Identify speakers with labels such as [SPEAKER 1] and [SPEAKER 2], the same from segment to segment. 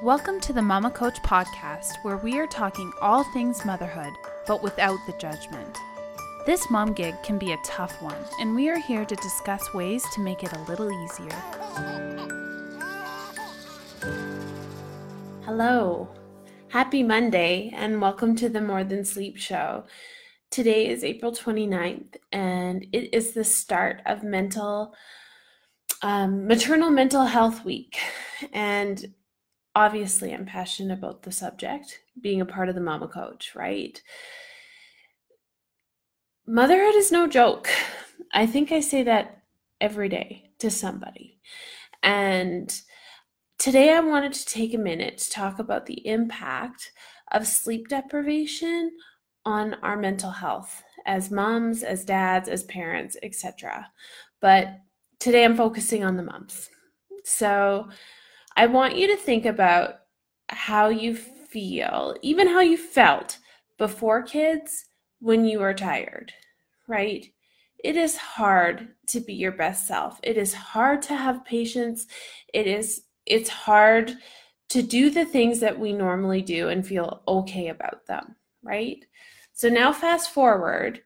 [SPEAKER 1] Welcome to the Mama Coach podcast, where we are talking all things motherhood, but without the judgment. This mom gig can be a tough one, and we are here to discuss ways to make it a little easier. Hello, happy Monday, and welcome to the More Than Sleep show. Today is April 29th, and it is the start of Maternal Mental Health Week, and obviously, I'm passionate about the subject, being a part of the Mama Coach, right? Motherhood is no joke. I think I say that every day to somebody. And today I wanted to take a minute to talk about the impact of sleep deprivation on our mental health as moms, as dads, as parents, etc. But today I'm focusing on the moms. So I want you to think about how you feel, even how you felt before kids when you were tired, right? It is hard to be your best self. It is hard to have patience. It's hard to do the things that we normally do and feel okay about them, right? So now fast forward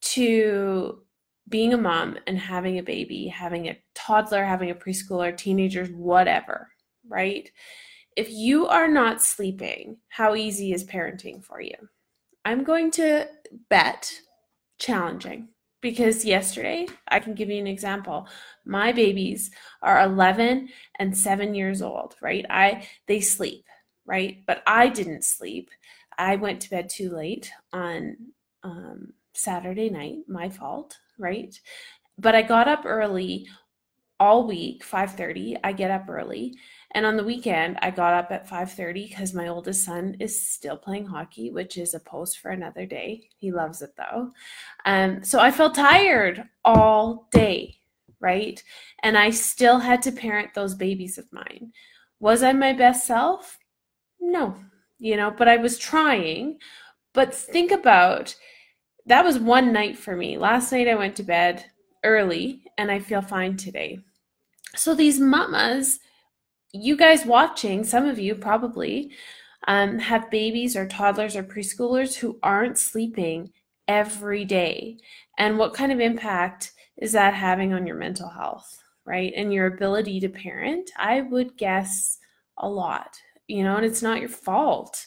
[SPEAKER 1] to being a mom and having a baby, having a toddler, having a preschooler, teenagers, whatever. Right? If you are not sleeping, how easy is parenting for you? I'm going to bet challenging, because yesterday, I can give you an example. My babies are 11 and 7 years old, right? They sleep, right? But I didn't sleep. I went to bed too late on Saturday night, my fault, right? But I got up early all week, 5:30. I get up early. And on the weekend, I got up at 5:30 because my oldest son is still playing hockey, which is a post for another day. He loves it though. So I felt tired all day, right? And I still had to parent those babies of mine. Was I my best self? No, but I was trying. But think about, that was one night for me. Last night I went to bed early and I feel fine today. So these mamas, you guys watching, some of you probably have babies or toddlers or preschoolers who aren't sleeping every day. And what kind of impact is that having on your mental health, right? And your ability to parent? I would guess a lot, and it's not your fault.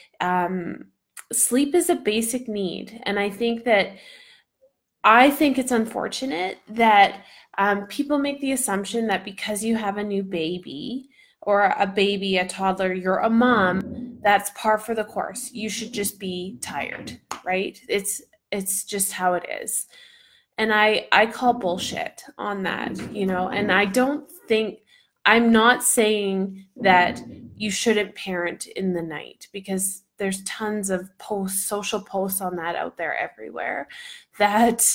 [SPEAKER 1] Sleep is a basic need. And I think it's unfortunate that people make the assumption that because you have a new baby or a toddler, you're a mom, that's par for the course. You should just be tired, right? It's just how it is. And I call bullshit on that, and I'm not saying that you shouldn't parent in the night, because there's tons of social posts on that out there everywhere that,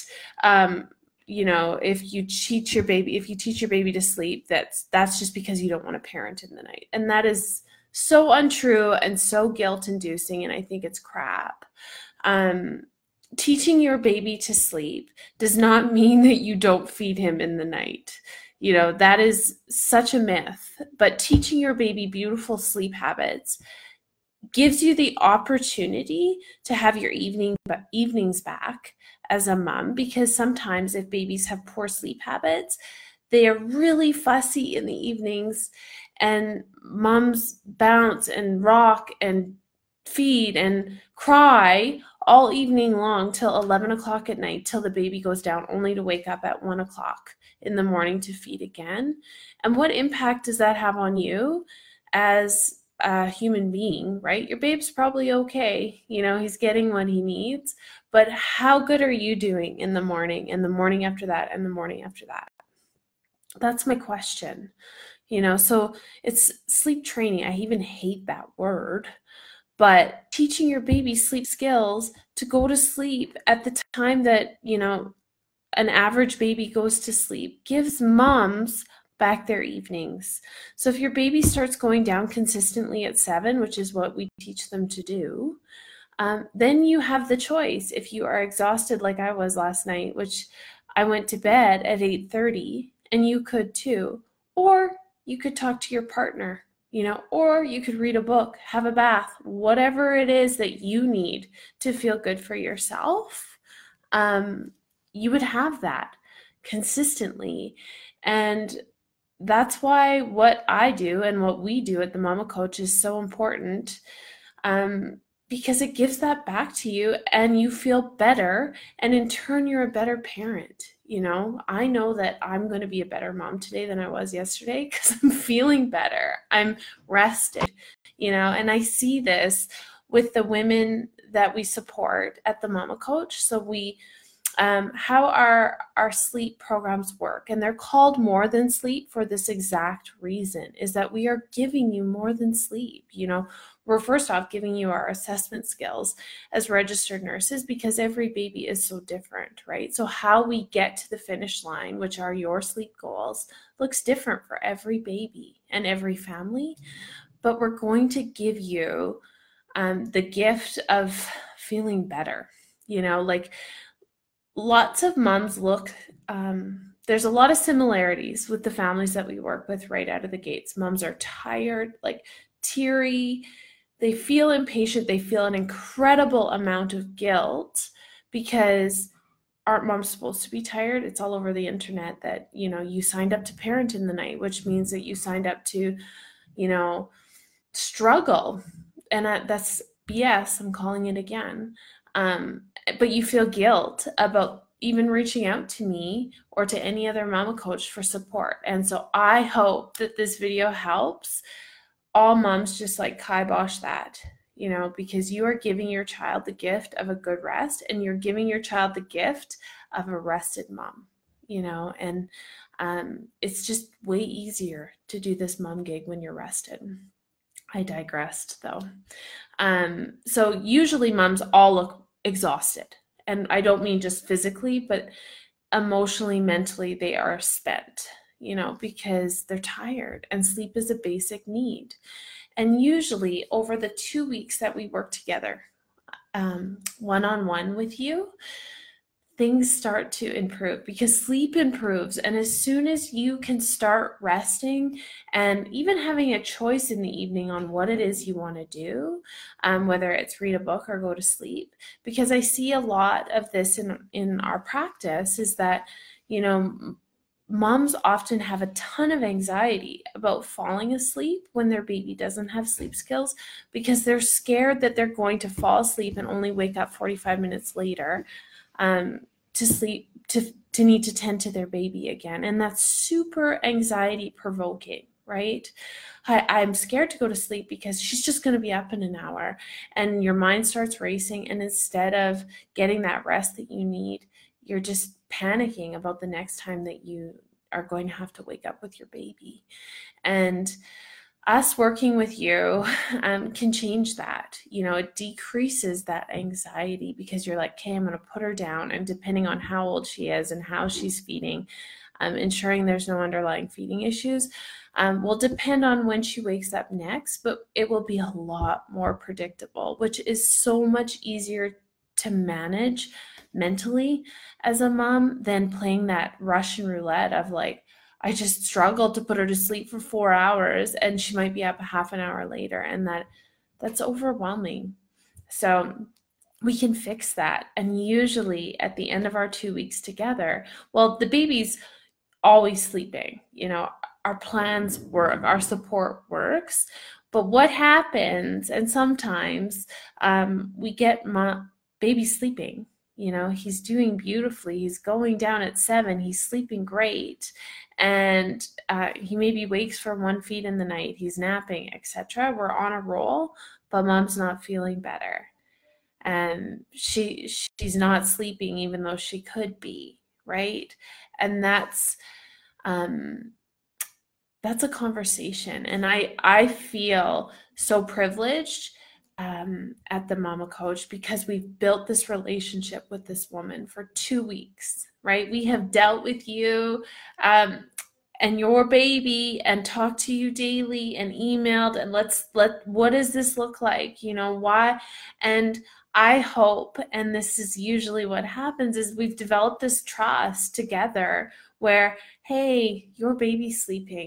[SPEAKER 1] if you teach your baby to sleep, that's just because you don't want to parent in the night. And that is so untrue and so guilt inducing. And I think it's crap. Teaching your baby to sleep does not mean that you don't feed him in the night. That is such a myth. But teaching your baby beautiful sleep habits gives you the opportunity to have your evenings back as a mom, because sometimes if babies have poor sleep habits, they are really fussy in the evenings, and moms bounce and rock and feed and cry all evening long till 11 o'clock at night, till the baby goes down, only to wake up at 1 o'clock in the morning to feed again. And what impact does that have on you as a human being, right? Your babe's probably okay. He's getting what he needs, but how good are you doing in the morning and the morning after that and the morning after that? That's my question. So it's sleep training. I even hate that word, but teaching your baby sleep skills to go to sleep at the time that, an average baby goes to sleep gives moms back their evenings. So if your baby starts going down consistently at 7, which is what we teach them to do, then you have the choice. If you are exhausted like I was last night, which I went to bed at 8:30, and you could too, or you could talk to your partner, or you could read a book, have a bath, whatever it is that you need to feel good for yourself. You would have that consistently. And that's why what I do and what we do at the Mama Coach is so important, um, because it gives that back to you and you feel better. And in turn, you're a better parent. I know that I'm going to be a better mom today than I was yesterday because I'm feeling better. I'm rested, and I see this with the women that we support at the Mama Coach. So how our sleep programs work, and they're called More Than Sleep for this exact reason, is that we are giving you more than sleep. We're first off giving you our assessment skills as registered nurses, because every baby is so different, right? So how we get to the finish line, which are your sleep goals, looks different for every baby and every family. But we're going to give you the gift of feeling better. Like, lots of moms there's a lot of similarities with the families that we work with right out of the gates. Moms are tired, like teary, they feel impatient, they feel an incredible amount of guilt because aren't moms supposed to be tired? It's all over the internet that, you signed up to parent in the night, which means that you signed up to, struggle. And that's BS. I'm calling it again. But you feel guilt about even reaching out to me or to any other Mama Coach for support. And so I hope that this video helps all moms just like kibosh that, because you are giving your child the gift of a good rest, and you're giving your child the gift of a rested mom, and it's just way easier to do this mom gig when you're rested. I digressed though. So usually moms all look exhausted, and I don't mean just physically, but emotionally, mentally, they are spent, because they're tired, and sleep is a basic need. And usually over the 2 weeks that we work together, one-on-one with you, things start to improve because sleep improves. And as soon as you can start resting and even having a choice in the evening on what it is you want to do, whether it's read a book or go to sleep, because I see a lot of this in our practice, is that, moms often have a ton of anxiety about falling asleep when their baby doesn't have sleep skills, because they're scared that they're going to fall asleep and only wake up 45 minutes later to sleep, to need to tend to their baby again. And that's super anxiety provoking, right? I'm scared to go to sleep because she's just going to be up in an hour, and your mind starts racing. And instead of getting that rest that you need, you're just panicking about the next time that you are going to have to wake up with your baby. And us working with you can change that. It decreases that anxiety because you're like, okay, I'm going to put her down. And depending on how old she is and how she's feeding, ensuring there's no underlying feeding issues will depend on when she wakes up next, but it will be a lot more predictable, which is so much easier to manage mentally as a mom than playing that Russian roulette of like, I just struggled to put her to sleep for 4 hours and she might be up a half an hour later, and that's overwhelming. So we can fix that. And usually at the end of our 2 weeks together, well, the baby's always sleeping, our plans work, our support works. But what happens, and sometimes we get baby sleeping, he's doing beautifully, he's going down at 7, he's sleeping great, and he maybe wakes for 1 feed in the night, he's napping, etc. We're on a roll, but mom's not feeling better, and she's not sleeping even though she could be, right? And that's a conversation. And I feel so privileged at the Mama Coach because we've built this relationship with this woman for 2 weeks, right? We have dealt with you and your baby and talked to you daily and emailed, and what does this look like? Why? And I hope, and this is usually what happens, is we've developed this trust together where, hey, your baby's sleeping,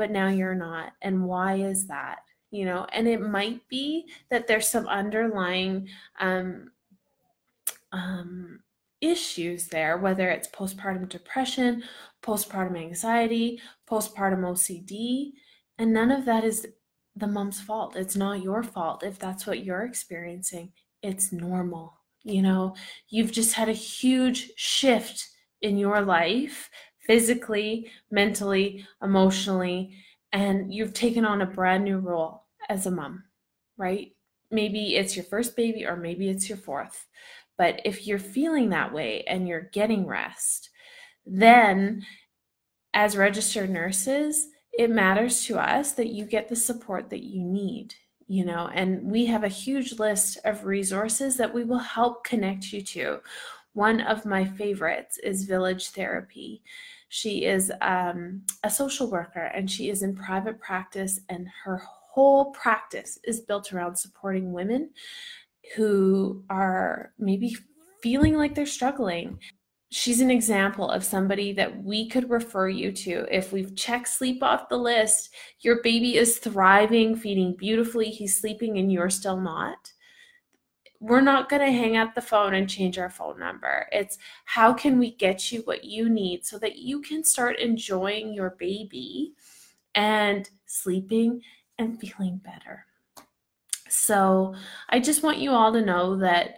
[SPEAKER 1] but now you're not. And why is that? And it might be that there's some underlying um, um, issues there, whether it's postpartum depression, postpartum anxiety, postpartum OCD, and none of that is the mom's fault. It's not your fault if that's what you're experiencing. It's normal. You've just had a huge shift in your life, physically, mentally, emotionally, and you've taken on a brand new role as a mom, right? Maybe it's your first baby or maybe it's your fourth. But if you're feeling that way and you're getting rest, then as registered nurses, it matters to us that you get the support that you need, and we have a huge list of resources that we will help connect you to. One of my favorites is Village Therapy. She is a social worker and she is in private practice, and her whole practice is built around supporting women who are maybe feeling like they're struggling. She's an example of somebody that we could refer you to. If we've checked sleep off the list, your baby is thriving, feeding beautifully, he's sleeping, and you're still not. We're not going to hang up the phone and change our phone number. It's how can we get you what you need so that you can start enjoying your baby and sleeping and feeling better. So I just want you all to know that,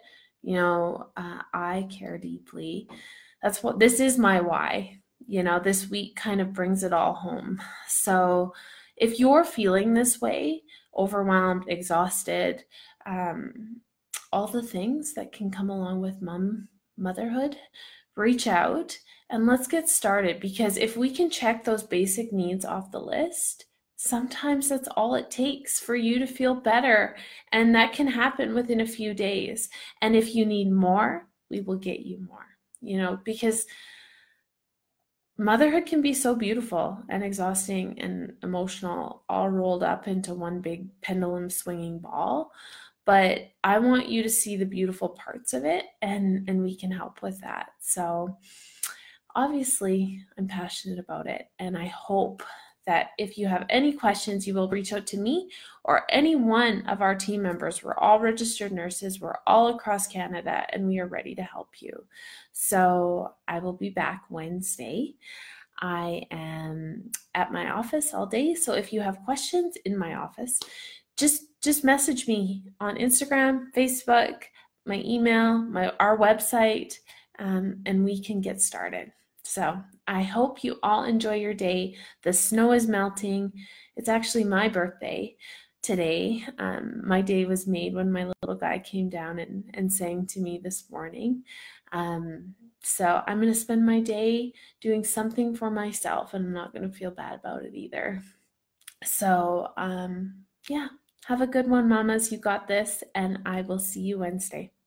[SPEAKER 1] I care deeply. That's what this is my why. This week kind of brings it all home. So if you're feeling this way, overwhelmed, exhausted, all the things that can come along with motherhood, reach out and let's get started, because if we can check those basic needs off the list, sometimes that's all it takes for you to feel better, and that can happen within a few days. And if you need more, we will get you more, because motherhood can be so beautiful and exhausting and emotional, all rolled up into one big pendulum swinging ball. But I want you to see the beautiful parts of it, and we can help with that. So obviously, I'm passionate about it, and I hope that if you have any questions, you will reach out to me or any one of our team members. We're all registered nurses. We're all across Canada, and we are ready to help you. So I will be back Wednesday. I am at my office all day. So if you have questions in my office, just message me on Instagram, Facebook, my email, our website, and we can get started. So I hope you all enjoy your day. The snow is melting. It's actually my birthday today. My day was made when my little guy came down and sang to me this morning. So I'm going to spend my day doing something for myself, and I'm not going to feel bad about it either. So yeah, have a good one, mamas. You got this, and I will see you Wednesday.